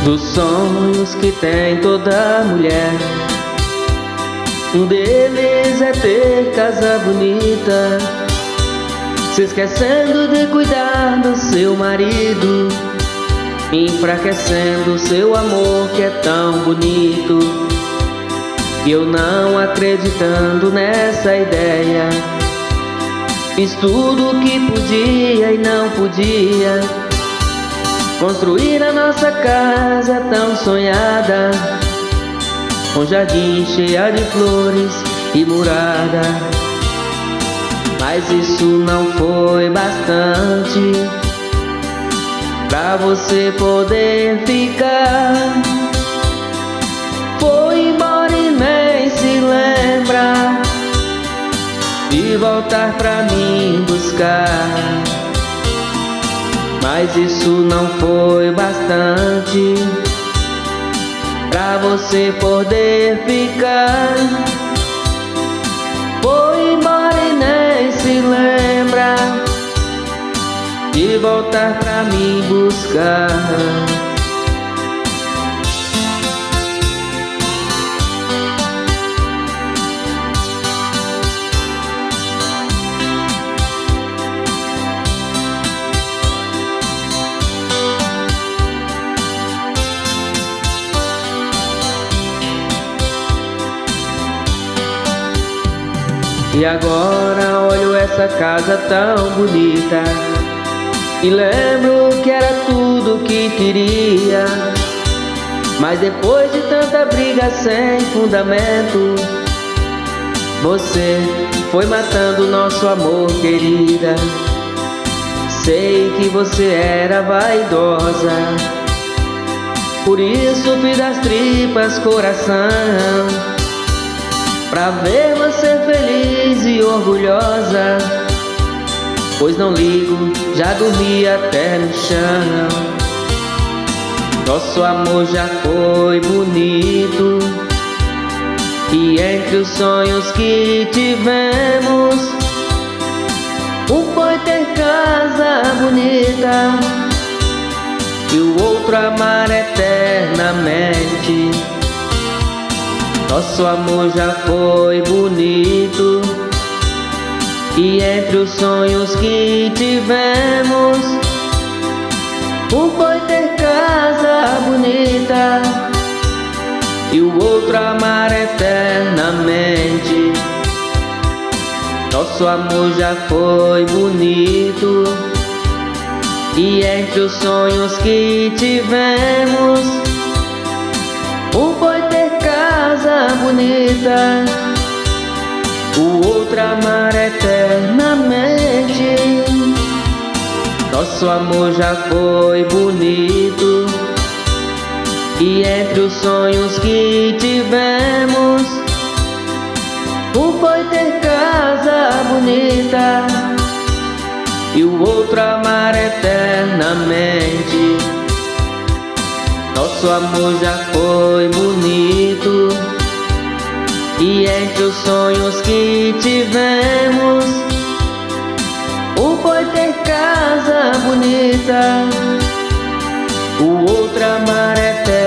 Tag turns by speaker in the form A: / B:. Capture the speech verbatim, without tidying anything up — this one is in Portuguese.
A: Dos sonhos que tem toda mulher, um deles é ter casa bonita, se esquecendo de cuidar do seu marido, enfraquecendo seu amor que é tão bonito. E eu não acreditando nessa ideia, fiz tudo o que podia e não podia, construir a nossa casa tão sonhada, com jardim cheia de flores e murada. Mas isso não foi bastante pra você poder ficar. Foi embora e nem se lembra de voltar pra mim buscar. Mas isso não foi bastante pra você poder ficar. Foi embora e nem se lembra de voltar pra me buscar. E agora olho essa casa tão bonita e lembro que era tudo que queria. Mas depois de tanta briga sem fundamento, você foi matando nosso amor, querida. Sei que você era vaidosa, por isso fiz das tripas coração, pra ver você feliz e orgulhosa. Pois não ligo, já dormi até no chão. Nosso amor já foi bonito, e entre os sonhos que tivemos, um foi ter casa bonita e o outro amar eternamente. Nosso amor já foi bonito, e entre os sonhos que tivemos, um foi ter casa bonita e o outro amar eternamente. Nosso amor já foi bonito, e entre os sonhos que tivemos, um foi ter casa bonita, o outro amar eternamente. Nosso amor já foi bonito, e entre os sonhos que tivemos, um foi ter casa bonita e o outro amar eternamente. Nosso amor já foi bonito, e entre os sonhos que tivemos, um foi ter casa bonita, o outro amar eternamente.